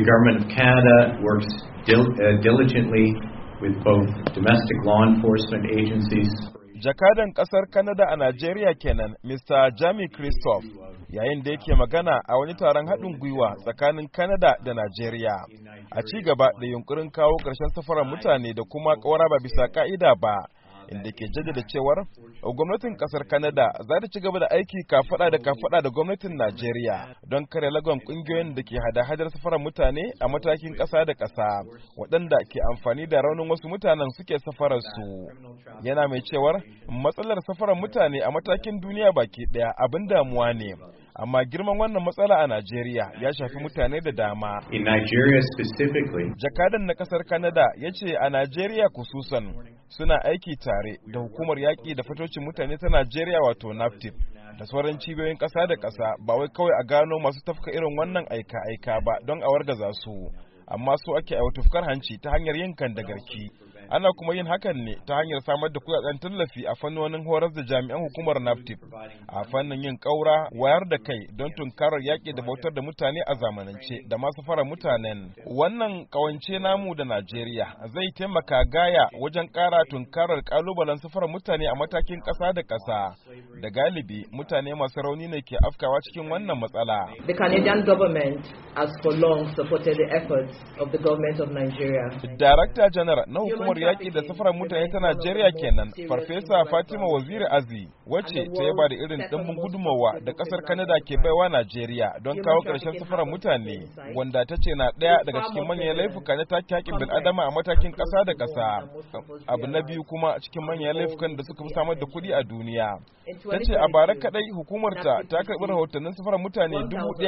government of Canada works diligently with both domestic law enforcement agencies. Jakadan kasar Canada a Najeriya kenan, Mr. Jamie Christophe, yayin da yake magana a wani taron haɗin gwiwa tsakanin Canada da Najeriya. A ci gaba da yunkurin kawo ƙarshen safarar mutane da kuma ƙaura ba bisa ƙa'ida ba, inda ke jaddada cewar gwamnatin kasar Canada za ta ci gaba da aiki kafada da gwamnatin Najeriya don kare lagon kungiyoyin da ke hada-hadar safarar mutane a matakin kasa da kasa waɗanda ke amfani da raunin wasu mutanen suke safarar su. Yana mai cewar matsalar safarar mutane a matakin duniya baki ɗaya abin damuwa ne. Amma girman wannan matsala a Najeriya ya shafi mutane da dama. In Nigeria specifically, jakadan na kasar Canada ya ce a Najeriya kususan suna aiki tare da hukumar yaƙi da fatocin mutane ta Najeriya wato NAFTIP da sauran cibiyoyin ƙasa da ƙasa ba wai kawai a gano masu tafka irin wannan aika-aika ba don a wargaza su, amma su ake aiwata tufkar hanci ta hanyar yin kandagarki. Ana kuma yin hakan ne ta hanyar samar da kudaden tallafi a fannonin horar da jami'an hukumar NAFTIP a fannin yin ƙaura, wayar da kai don tunkarar yaƙi da bautar da mutane a zamanance da masu fara mutanen. Wannan ƙawance namu da Najeriya zai taimaka gaya wajen ƙara tunkarar ƙalubalen safarar mutane a matakin ƙasa da ƙasa. Da galibi mutane masu rauni ne ke afkawa cikin wannan matsala. The Canadian government has for long supported the efforts of the government of Nigeria. Director General na hukumar yaƙi da safarar mutane ta Najeriya kenan, Farfesa Fatima Waziri Azi, wacce ta yaba da irin ɗimbin gudunmawa da ƙasar Canada ke baiwa Najeriya don kawo ƙarshen safarar mutane, wanda ta ce na ɗaya daga cikin manyan laifuka na take haƙƙin bil'adama a matakin ƙasa da ƙasa. Abu na biyu kuma cikin manyan laifukan da suka fi samar da kuɗi a duniya. Ta ce a bara kaɗai hukumarta ta karɓi rahotannin safarar mutane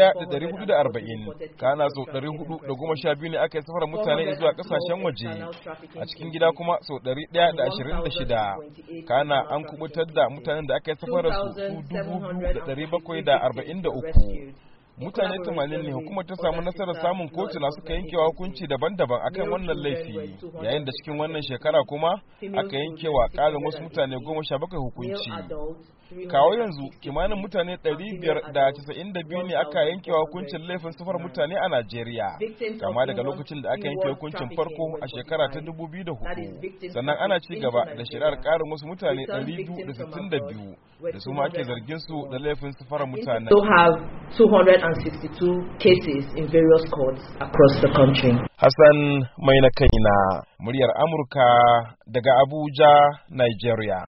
1,440, kana sau 412 ne aka yi safarar mutane zuwa ƙasashen waje. A cikin gida kuma sau 126, kana an kubutar da mutanen da aka yi safarar su 2,743. Mutane 80 ne hukumar ta samu nasarar samun kotuna suka yankewa hukunci daban-daban akan wannan laifi, yayin da cikin wannan shekara kuma aka yankewa ƙarin wasu mutane 17 hukunci. Kawo yanzu kimanin mutane 592 ne aka yankewa hukuncin laifin safar mutane a Najeriya, kama daga lokacin da aka yanke hukuncin farko a shekara ta 2004. Sannan ana ci gaba da shari'ar ƙarin wasu mutane 262 da su ma ake zargin su da laifin safar mutane. 262 cases in various courts across the country. Hassan mai na kaina, muryar Amurka daga Abuja, Nigeria.